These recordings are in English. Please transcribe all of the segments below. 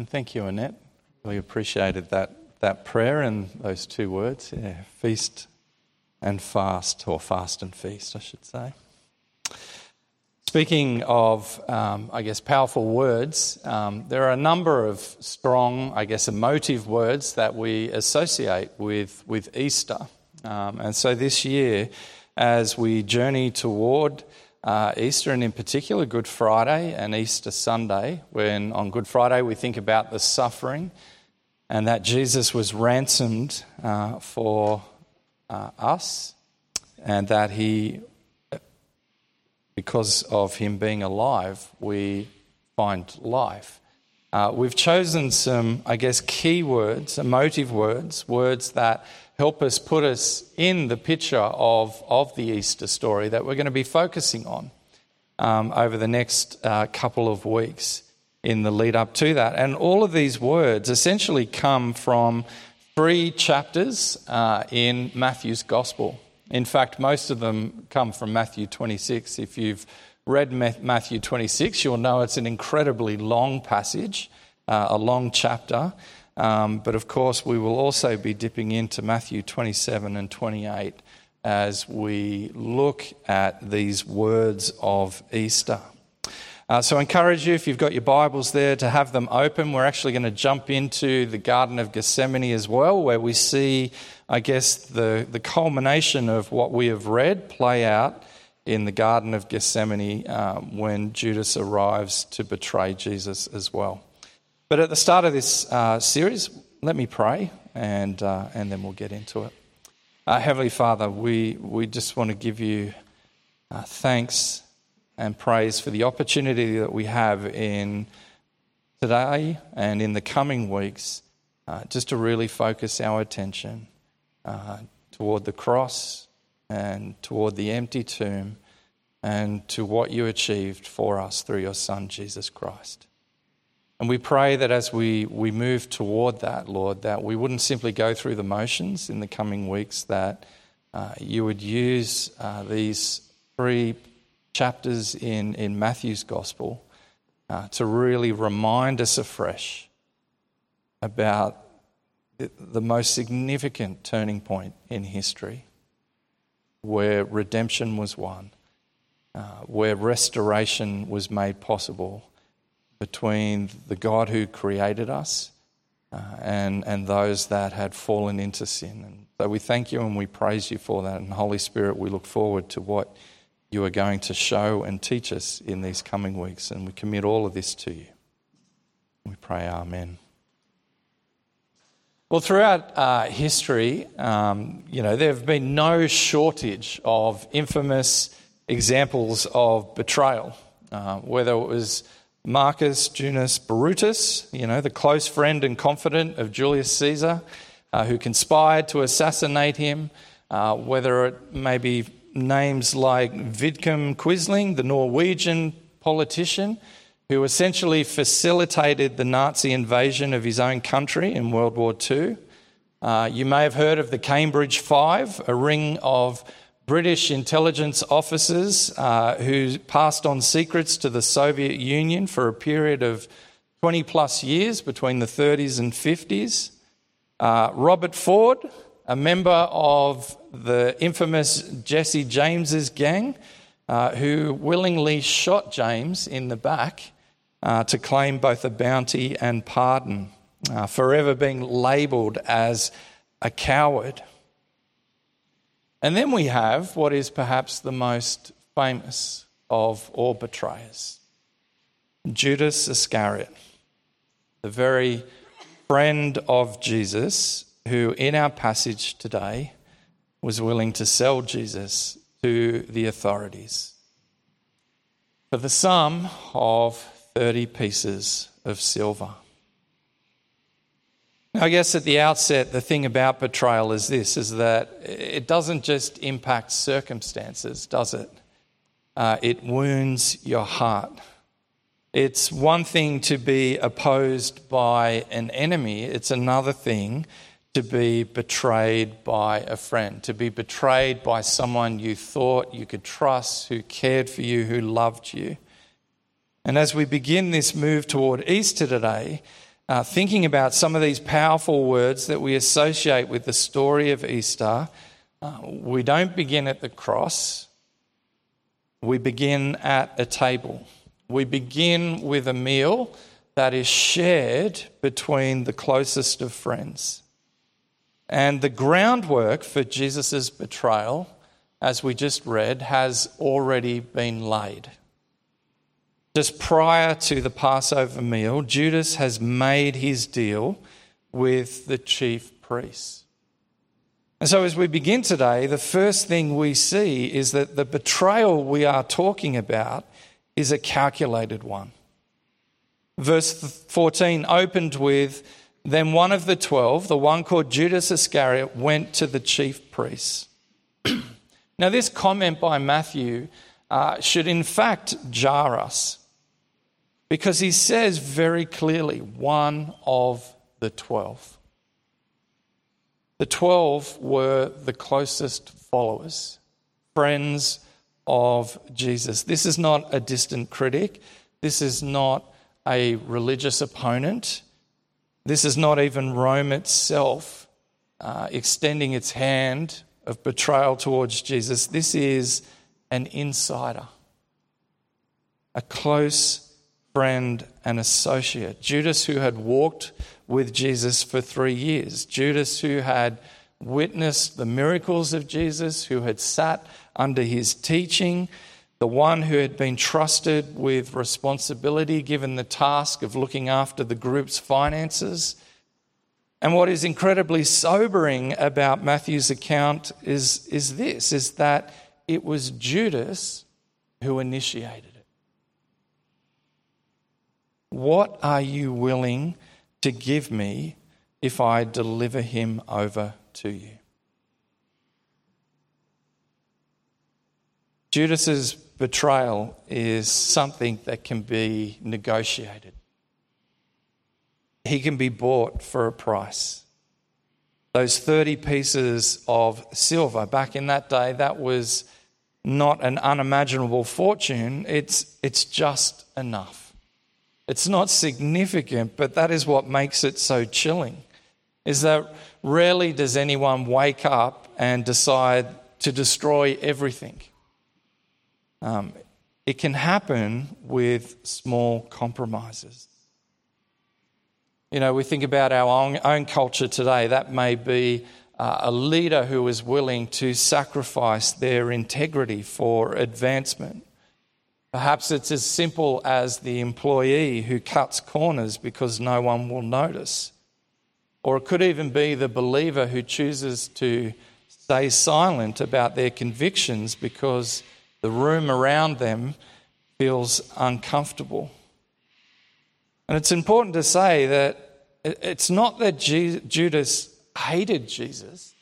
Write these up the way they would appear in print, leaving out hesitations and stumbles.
And thank you, Annette. Really appreciated that prayer and those two words. Yeah, feast and fast, or fast and feast, I should say. Speaking of, powerful words, there are a number of strong, emotive words that we associate with Easter. And so this year, as we journey toward Easter, and in particular Good Friday and Easter Sunday, when on Good Friday we think about the suffering and that Jesus was ransomed for us, and that he, because of him being alive, we find life. We've chosen some, key words, emotive words, words that help us put us in the picture of the Easter story that we're going to be focusing on over the next couple of weeks in the lead up to that. And all of these words essentially come from 3 chapters in Matthew's Gospel. In fact, most of them come from Matthew 26. If you've read Matthew 26, you'll know it's an incredibly long passage, a long chapter. But of course, we will also be dipping into Matthew 27 and 28 as we look at these words of Easter. So I encourage you, if you've got your Bibles there, to have them open. We're actually going to jump into the Garden of Gethsemane as well, where we see, the culmination of what we have read play out in the Garden of Gethsemane when Judas arrives to betray Jesus as well. But at the start of this series, let me pray, and then we'll get into it. Heavenly Father, we just want to give you thanks and praise for the opportunity that we have in today and in the coming weeks just to really focus our attention toward the cross and toward the empty tomb and to what you achieved for us through your Son, Jesus Christ. And we pray that as we move toward that, Lord, that we wouldn't simply go through the motions in the coming weeks, that you would use these 3 chapters in Matthew's Gospel to really remind us afresh about the most significant turning point in history, where redemption was won, where restoration was made possible between the God who created us and those that had fallen into sin. And so we thank you and we praise you for that. And Holy Spirit, we look forward to what you are going to show and teach us in these coming weeks. And we commit all of this to you. We pray, amen. Well, throughout history, there have been no shortage of infamous examples of betrayal, whether it was Marcus Junius Brutus, the close friend and confidant of Julius Caesar, who conspired to assassinate him, whether it may be names like Vidkun Quisling, the Norwegian politician, who essentially facilitated the Nazi invasion of his own country in World War II. You may have heard of the Cambridge Five, a ring of British intelligence officers who passed on secrets to the Soviet Union for a period of 20 plus years between the 30s and 50s. Robert Ford, a member of the infamous Jesse James's gang, who willingly shot James in the back to claim both a bounty and pardon, forever being labelled as a coward. And then we have what is perhaps the most famous of all betrayers, Judas Iscariot, the very friend of Jesus, who in our passage today was willing to sell Jesus to the authorities for the sum of 30 pieces of silver. I guess at the outset, the thing about betrayal is this, is that it doesn't just impact circumstances, does it? It wounds your heart. It's one thing to be opposed by an enemy. It's another thing to be betrayed by a friend, to be betrayed by someone you thought you could trust, who cared for you, who loved you. And as we begin this move toward Easter today, thinking about some of these powerful words that we associate with the story of Easter, we don't begin at the cross. We begin at a table. We begin with a meal that is shared between the closest of friends. And the groundwork for Jesus' betrayal, as we just read, has already been laid. Just prior to the Passover meal, Judas has made his deal with the chief priests. And so as we begin today, the first thing we see is that the betrayal we are talking about is a calculated one. Verse 14 opened with, "Then one of the 12, the one called Judas Iscariot, went to the chief priests." Now this comment by Matthew should in fact jar us, because he says very clearly, one of the 12. The 12 were the closest followers, friends of Jesus. This is not a distant critic. This is not a religious opponent. This is not even Rome itself extending its hand of betrayal towards Jesus. This is an insider, a close friend and associate. Judas, who had walked with Jesus for 3 years. Judas, who had witnessed the miracles of Jesus, who had sat under his teaching, the one who had been trusted with responsibility, given the task of looking after the group's finances. And what is incredibly sobering about Matthew's account is that it was Judas who initiated it. What are you willing to give me if I deliver him over to you? Judas's betrayal is something that can be negotiated. He can be bought for a price. Those 30 pieces of silver, back in that day, that was not an unimaginable fortune. It's just enough. It's not significant, but that is what makes it so chilling, is that rarely does anyone wake up and decide to destroy everything. It can happen with small compromises. You know, we think about our own culture today. That may be a leader who is willing to sacrifice their integrity for advancement. Perhaps it's as simple as the employee who cuts corners because no one will notice. Or it could even be the believer who chooses to stay silent about their convictions because the room around them feels uncomfortable. And it's important to say that it's not that Judas hated Jesus.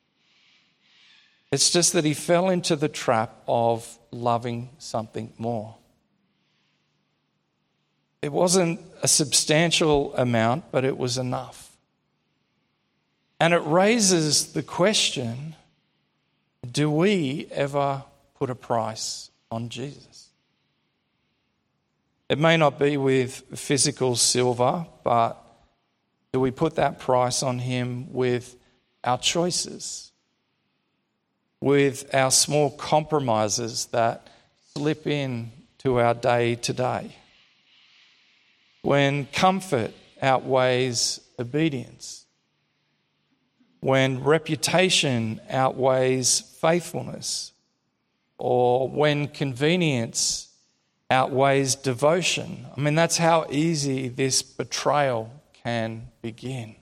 It's just that he fell into the trap of loving something more. It wasn't a substantial amount, but it was enough. And it raises the question, do we ever put a price on Jesus? It may not be with physical silver, but do we put that price on him with our choices, with our small compromises that slip in to our day to day? When comfort outweighs obedience, when reputation outweighs faithfulness, or when convenience outweighs devotion. I mean, that's how easy this betrayal can begin.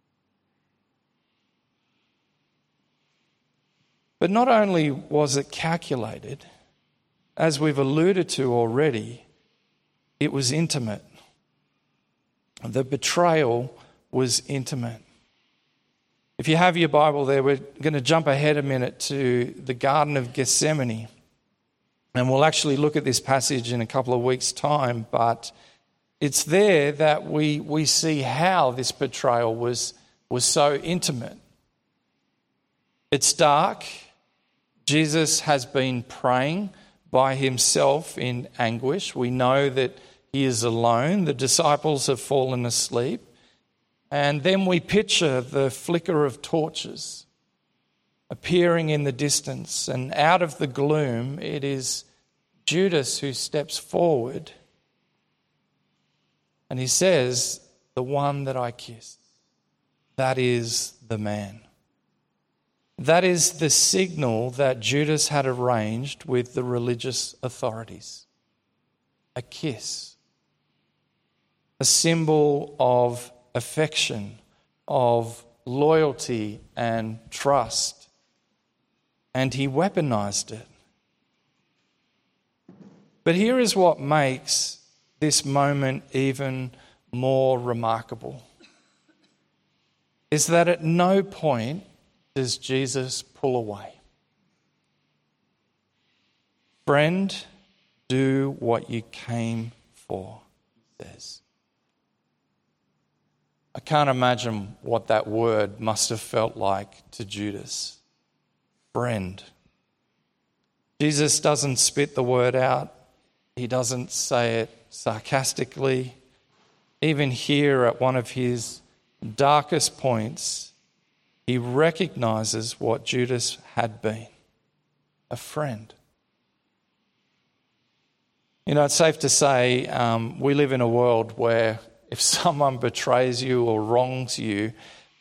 But not only was it calculated, as we've alluded to already, it was intimate. The betrayal was intimate. If you have your Bible there, we're going to jump ahead a minute to the Garden of Gethsemane. And we'll actually look at this passage in a couple of weeks' time, but it's there that we see how this betrayal was so intimate. It's dark. Jesus has been praying by himself in anguish. We know that he is alone. The disciples have fallen asleep. And then we picture the flicker of torches appearing in the distance, and out of the gloom, it is Judas who steps forward, and he says, "The one that I kissed, that is the man." That is the signal that Judas had arranged with the religious authorities. A kiss. A symbol of affection, of loyalty and trust. And he weaponized it. But here is what makes this moment even more remarkable, is that at no point does Jesus pull away. "Friend, do what you came for," he says. I can't imagine what that word must have felt like to Judas. Friend. Jesus doesn't spit the word out. He doesn't say it sarcastically. Even here at one of his darkest points, he recognizes what Judas had been, a friend. You know, it's safe to say we live in a world where if someone betrays you or wrongs you,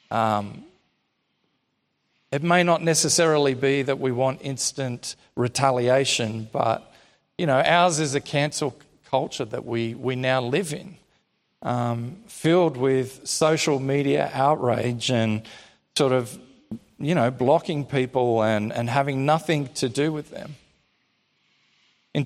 it may not necessarily be that we want instant retaliation, but, you know, ours is a cancel culture that we now live in, filled with social media outrage and sort of, you know, blocking people and having nothing to do with them. In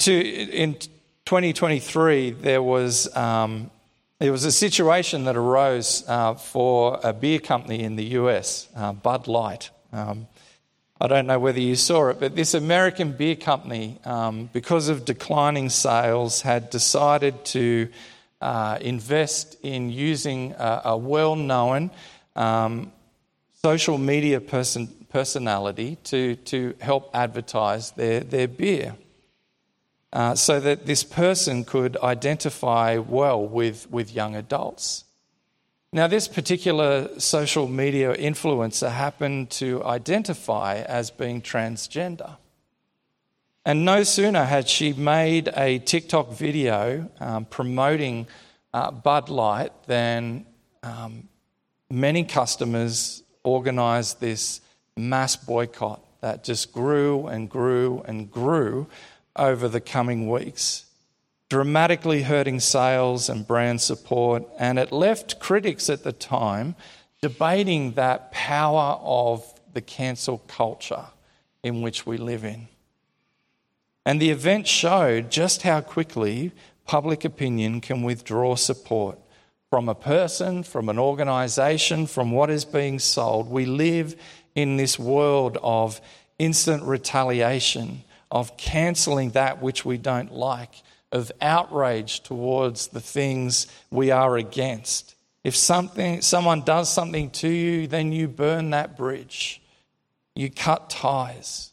2023, there was a situation that arose for a beer company in the US, Bud Light. I don't know whether you saw it, but this American beer company, because of declining sales, had decided to invest in using a well-known social media personality to help advertise their beer, so that this person could identify well with young adults. Now, this particular social media influencer happened to identify as being transgender. And no sooner had she made a TikTok video promoting Bud Light than many customers organised this mass boycott that just grew and grew and grew over the coming weeks, dramatically hurting sales and brand support, and it left critics at the time debating that power of the cancel culture in which we live in. And the event showed just how quickly public opinion can withdraw support from a person, from an organisation, from what is being sold. We live in this world of instant retaliation, of cancelling that which we don't like, of outrage towards the things we are against. If someone does something to you, then you burn that bridge. You cut ties.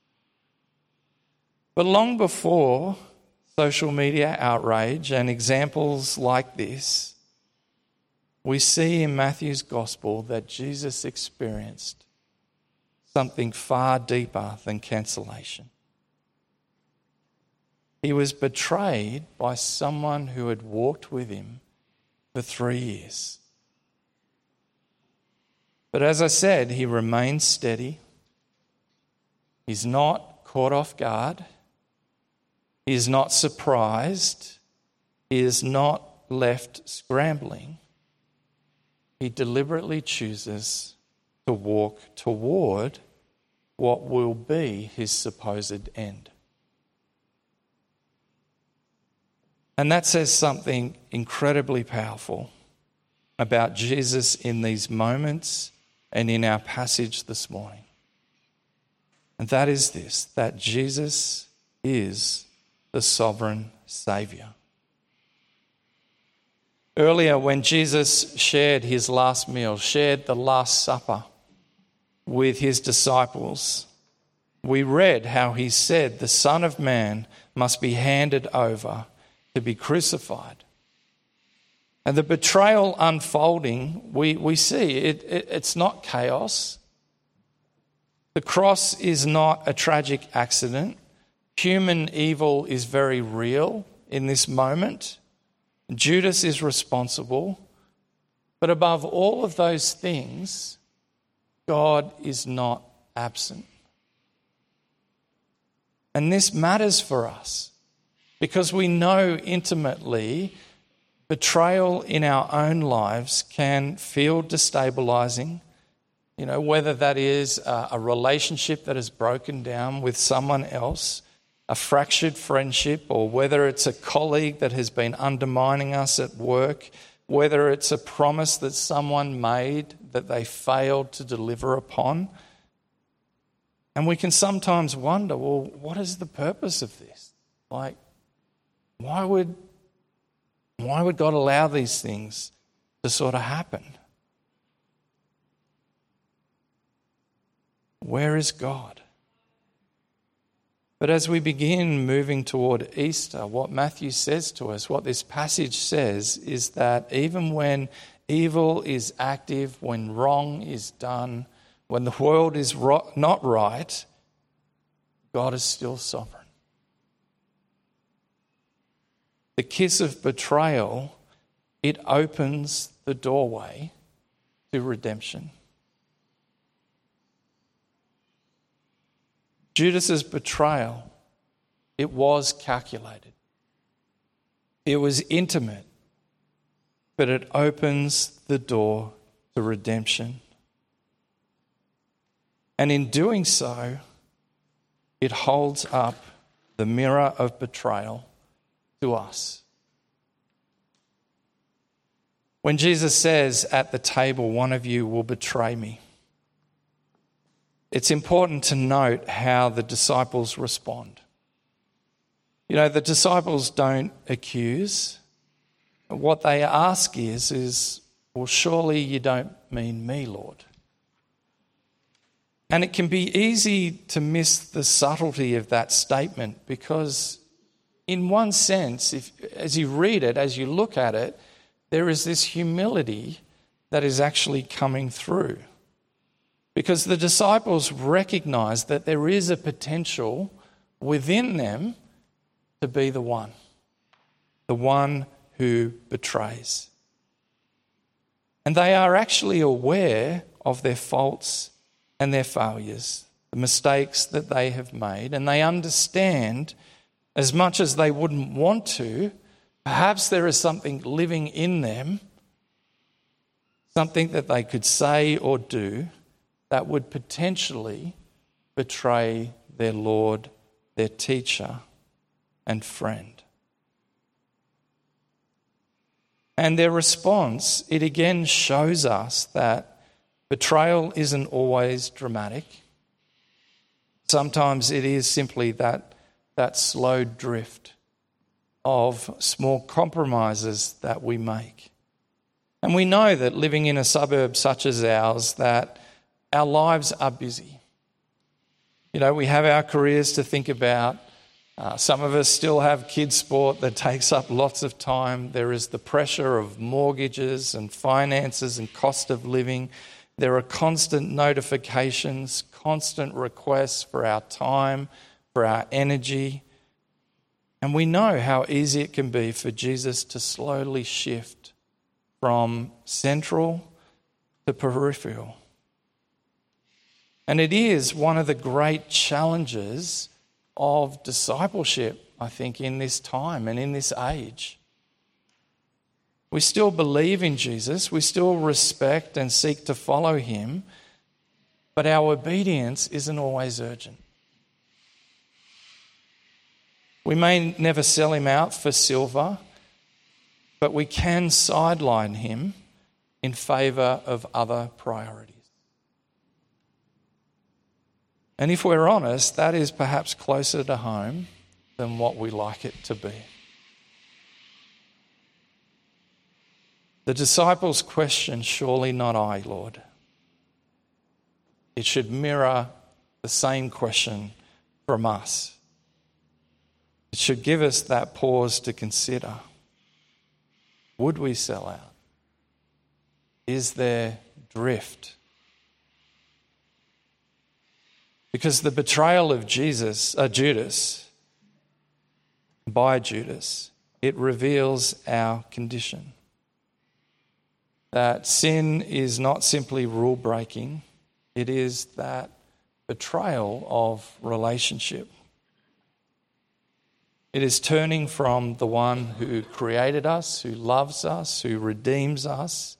But long before social media outrage and examples like this, we see in Matthew's gospel that Jesus experienced something far deeper than cancellation. He was betrayed by someone who had walked with him for 3 years. But as I said, he remains steady. He's not caught off guard. He is not surprised. He is not left scrambling. He deliberately chooses to walk toward what will be his supposed end. And that says something incredibly powerful about Jesus in these moments and in our passage this morning. And that is this, that Jesus is the sovereign Saviour. Earlier, when Jesus shared his last meal, shared the Last Supper with his disciples, we read how he said the Son of Man must be handed over to be crucified. And the betrayal unfolding, we see it's not chaos. The cross is not a tragic accident. Human evil is very real in this moment. Judas is responsible. But above all of those things, God is not absent. And this matters for us because we know intimately betrayal in our own lives can feel destabilizing. You know, whether that is a relationship that is broken down with someone else, a fractured friendship, or whether it's a colleague that has been undermining us at work, whether it's a promise that someone made that they failed to deliver upon. And we can sometimes wonder, well, what is the purpose of this? Like, why would God allow these things to sort of happen? Where is God? But as we begin moving toward Easter, what Matthew says to us, what this passage says, is that even when evil is active, when wrong is done, when the world is not right, God is still sovereign. The kiss of betrayal, it opens the doorway to redemption. Judas's betrayal, it was calculated. It was intimate, but it opens the door to redemption. And in doing so, it holds up the mirror of betrayal to us. When Jesus says at the table, one of you will betray me, it's important to note how the disciples respond. You know, the disciples don't accuse. What they ask is, well, surely you don't mean me, Lord. And it can be easy to miss the subtlety of that statement because in one sense, as you read it, as you look at it, there is this humility that is actually coming through. Because the disciples recognize that there is a potential within them to be the one who betrays. And they are actually aware of their faults and their failures, the mistakes that they have made, and they understand, as much as they wouldn't want to, perhaps there is something living in them, something that they could say or do that would potentially betray their Lord, their teacher and friend. And their response, it again shows us that betrayal isn't always dramatic. Sometimes it is simply that slow drift of small compromises that we make. And we know that living in a suburb such as ours, that our lives are busy. You know, we have our careers to think about. Some of us still have kids' sport that takes up lots of time. There is the pressure of mortgages and finances and cost of living. There are constant notifications, constant requests for our time, for our energy. And we know how easy it can be for Jesus to slowly shift from central to peripheral. And it is one of the great challenges of discipleship, I think, in this time and in this age. We still believe in Jesus, we still respect and seek to follow him, but our obedience isn't always urgent. We may never sell him out for silver, but we can sideline him in favour of other priorities. And if we're honest, that is perhaps closer to home than what we like it to be. The disciples question, surely not I, Lord. It should mirror the same question from us. It should give us that pause to consider. Would we sell out? Is there drift? Because the betrayal of Judas, by Judas, it reveals our condition. That sin is not simply rule breaking, it is that betrayal of relationship. It is turning from the one who created us, who loves us, who redeems us,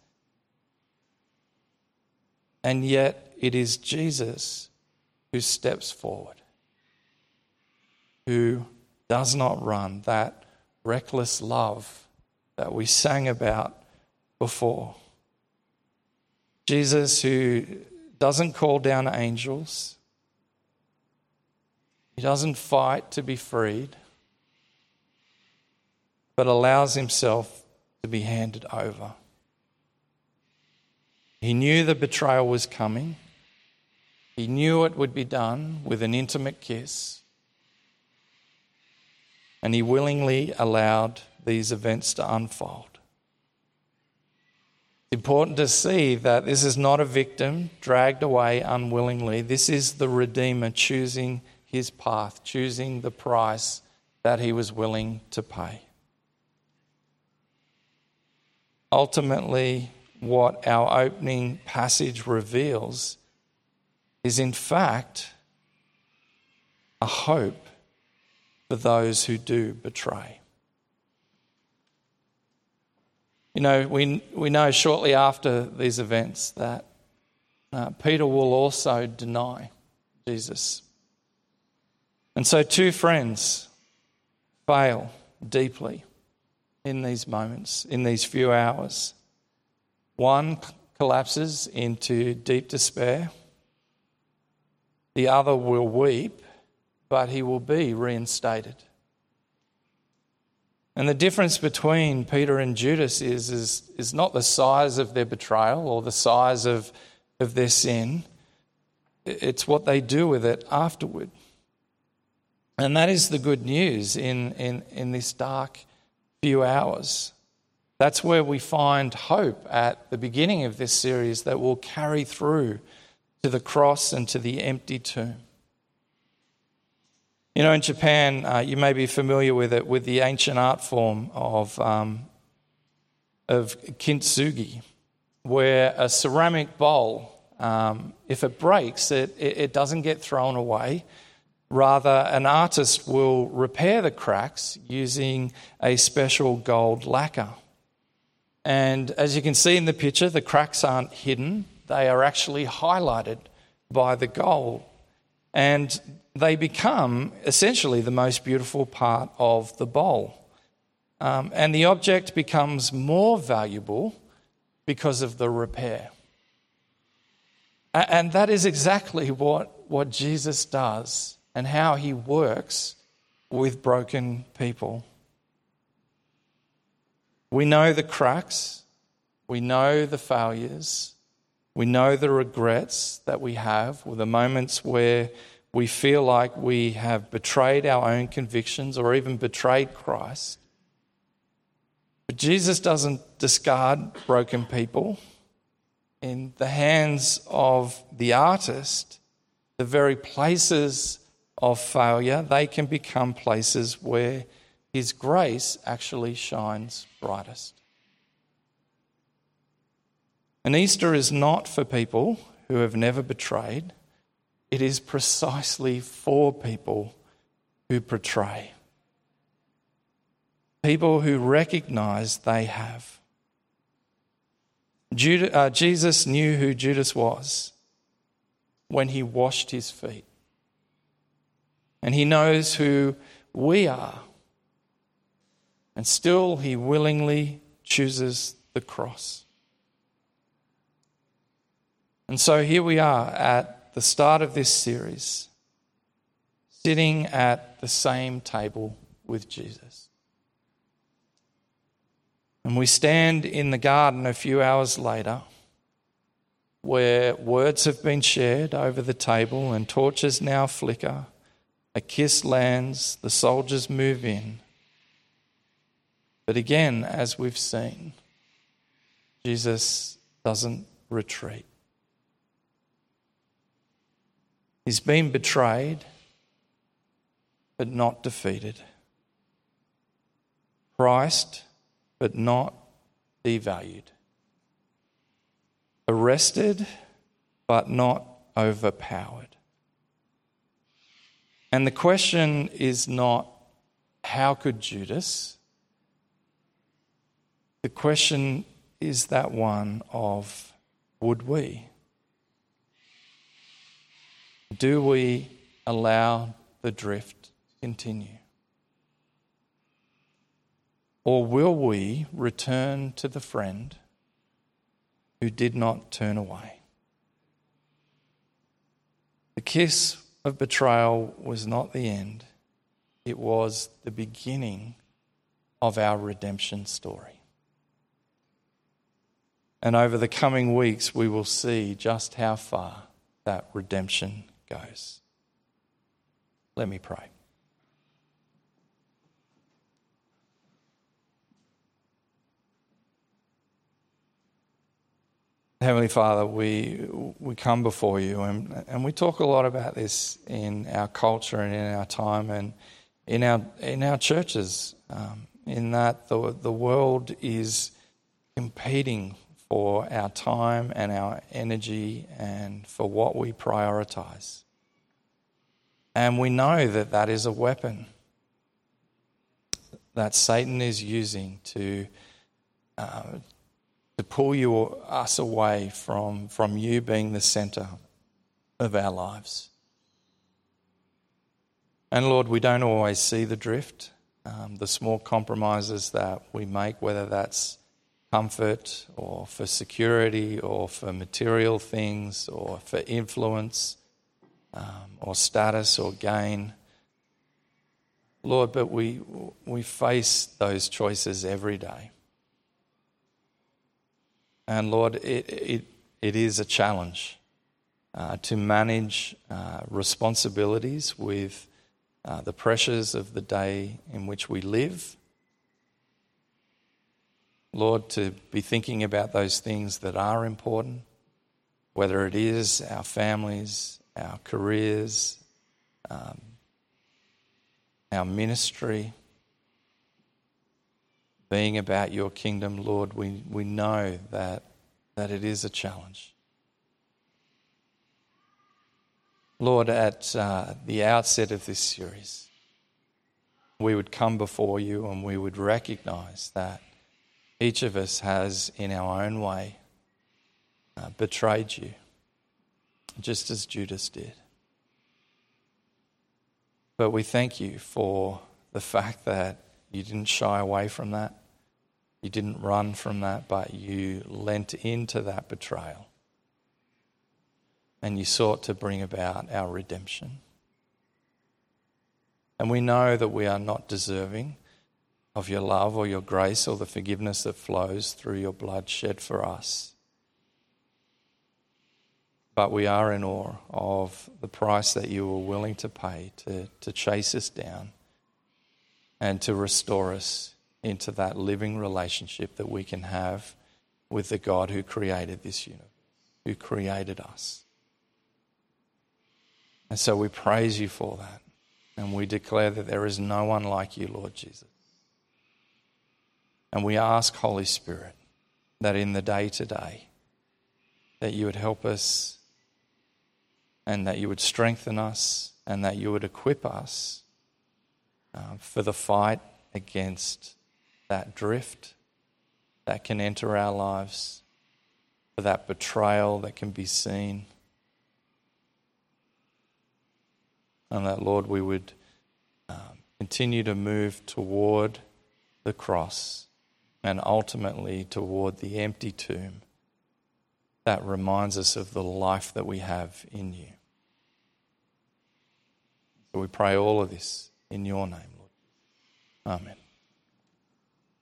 and yet it is Jesus who steps forward, who does not run, that reckless love that we sang about before. Jesus who doesn't call down angels, he doesn't fight to be freed, but allows himself to be handed over. He knew the betrayal was coming. He knew it would be done with an intimate kiss. And he willingly allowed these events to unfold. It's important to see that this is not a victim dragged away unwillingly. This is the Redeemer choosing his path, choosing the price that he was willing to pay. Ultimately, what our opening passage reveals is in fact a hope for those who do betray. You know, we know shortly after these events that Peter will also deny Jesus. And so two friends fail deeply in these moments, in these few hours. One collapses into deep despair. The other will weep, but he will be reinstated. And the difference between Peter and Judas is not the size of their betrayal or the size of their sin. It's what they do with it afterward. And that is the good news in this dark few hours. That's where we find hope at the beginning of this series that will carry through to the cross and to the empty tomb. You know, in Japan, you may be familiar with it, with the ancient art form of kintsugi, where a ceramic bowl, if it breaks, it doesn't get thrown away. Rather, an artist will repair the cracks using a special gold lacquer. And as you can see in the picture, the cracks aren't hidden. They are actually highlighted by the gold. And they become essentially the most beautiful part of the bowl. And the object becomes more valuable because of the repair. And that is exactly what Jesus does and how he works with broken people. We know the cracks, we know the failures, we know the regrets that we have, or the moments where we feel like we have betrayed our own convictions or even betrayed Christ. But Jesus doesn't discard broken people. In the hands of the artist, the very places of failure, they can become places where his grace actually shines brightest. And Easter is not for people who have never betrayed. It is precisely for people who betray. People who recognize they have. Jesus knew who Judas was when he washed his feet. And he knows who we are. And still he willingly chooses the cross. And so here we are at the start of this series, sitting at the same table with Jesus. And we stand in the garden a few hours later, where words have been shared over the table and torches now flicker. A kiss lands, the soldiers move in. But again, as we've seen, Jesus doesn't retreat. He's been betrayed, but not defeated. Christ, but not devalued. Arrested, but not overpowered. And the question is not, how could Judas? The question is that one of, would we? Do we allow the drift to continue? Or will we return to the friend who did not turn away? The kiss of betrayal was not the end. It was the beginning of our redemption story. And over the coming weeks, we will see just how far that redemption goes. Let me pray. Heavenly Father, we come before you and we talk a lot about this in our culture and in our time and in our churches, in that the world is competing for our time and our energy and for what we prioritize. And we know that that is a weapon that Satan is using to pull us away from you being the center of our lives. And Lord, we don't always see the drift, the small compromises that we make, whether that's comfort or for security or for material things or for influence or status or gain. Lord, but we face those choices every day. And Lord, it is a challenge to manage responsibilities with the pressures of the day in which we live. Lord, to be thinking about those things that are important, whether it is our families, our careers, our ministry, being about your kingdom, Lord, we know that it is a challenge. Lord, at the outset of this series, we would come before you and we would recognize that each of us has, in our own way, betrayed you, just as Judas did. But we thank you for the fact that you didn't shy away from that. You didn't run from that, but you leant into that betrayal. And you sought to bring about our redemption. And we know that we are not deserving of your love or your grace or the forgiveness that flows through your blood shed for us. But we are in awe of the price that you were willing to pay to chase us down and to restore us into that living relationship that we can have with the God who created this universe, who created us. And so we praise you for that. And we declare that there is no one like you, Lord Jesus. And we ask, Holy Spirit, that in the day to day, that you would help us and that you would strengthen us and that you would equip us for the fight against that drift that can enter our lives, for that betrayal that can be seen. And that, Lord, we would continue to move toward the cross and ultimately toward the empty tomb that reminds us of the life that we have in you. So we pray all of this in your name, Lord. Amen.